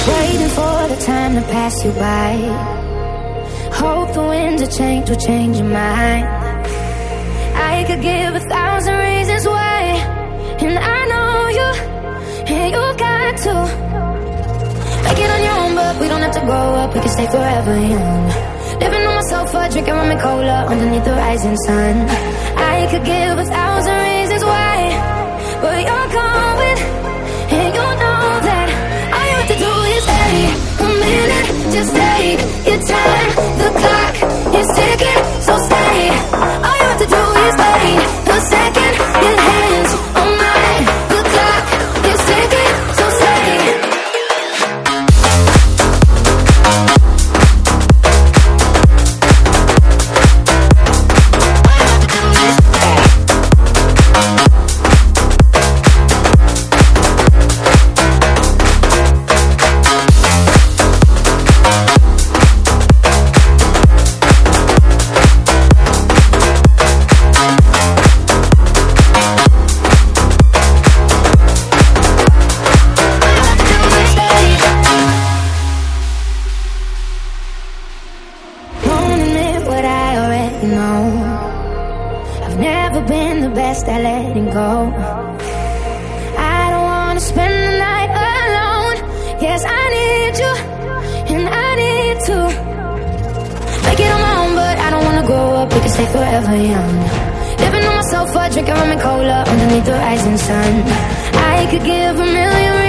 Waiting for the time to pass you by. Hope the winds of change will change your mind. I could give 1,000 reasons why, and I know you, and you got to. Make it on your own, but we don't have to grow up. We can stay forever young. Living on my sofa, drinking rum and cola underneath the rising sun. I could give 1,000 reasons why, but you're going, and you know that all you have to do is wait a minute. Just take your time. The clock is ticking, so stay. All you have to do is wait a second. Your hands on mine. The clock is ticking, so stay. At letting go. I don't wanna spend the night alone. Yes, I need you, and I need to make it on my own, but I don't wanna grow up. We can stay forever young. Living on my sofa, drinking rum and cola underneath the rising sun. I could give 1,000,000